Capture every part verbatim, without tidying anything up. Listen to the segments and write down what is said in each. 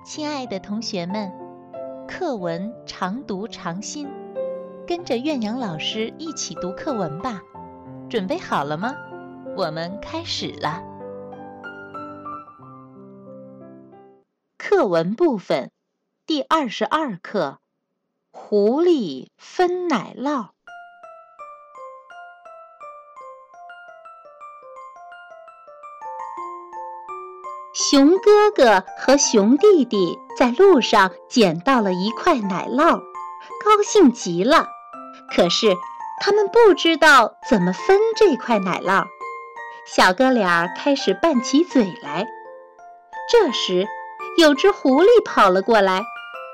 亲爱的同学们，课文常读常新，跟着苑阳老师一起读课文吧。准备好了吗？我们开始了。课文部分第二十二课，狐狸分奶酪。熊哥哥和熊弟弟在路上捡到了一块奶酪，高兴极了。可是他们不知道怎么分这块奶酪，小哥俩开始拌起嘴来。这时，有只狐狸跑了过来。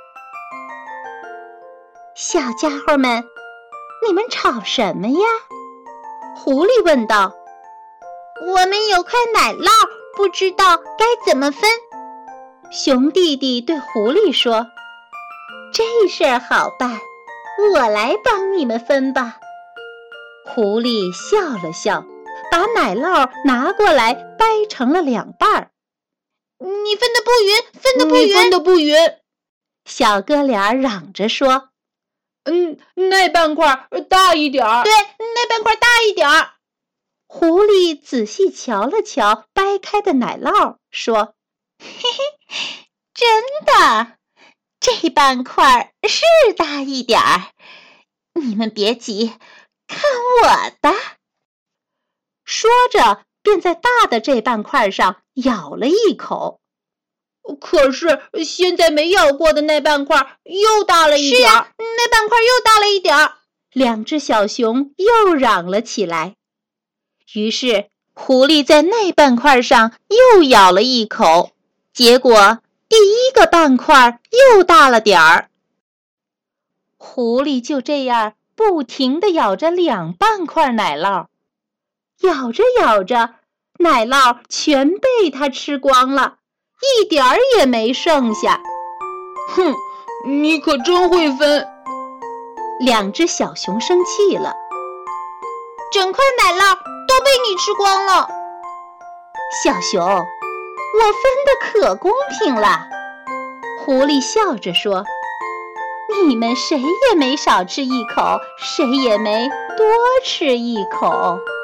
小家伙们，你们吵什么呀？狐狸问道。 我们有块奶酪，不知道该怎么分。 熊弟弟对狐狸说，这事儿好办，我来帮你们分吧。狐狸笑了笑，把奶酪拿过来掰成了两半儿。 你分得不匀，分得不匀， 你分得不匀。 小哥俩嚷着说， 嗯，那半块大一点儿。 对，那半块大一点儿。 狐狸仔细瞧了瞧掰开的奶酪，说，嘿嘿，真的，这半块是大一点儿。你们别急，看我的。说着，便在大的这半块上咬了一口。 可是现在没咬过的那半块又大了一点儿。 是啊，那半块又大了一点儿。 两只小熊又嚷了起来。于是狐狸在那半块上又咬了一口，结果第一个半块又大了点儿。狐狸就这样不停地咬着两半块奶酪，咬着咬着，奶酪全被它吃光了，一点儿也没剩下。 哼，你可真会分！ 两只小熊生气了。 整块奶酪都被你吃光了。 小熊，我分得可公平了。狐狸笑着说，你们谁也没少吃一口，谁也没多吃一口。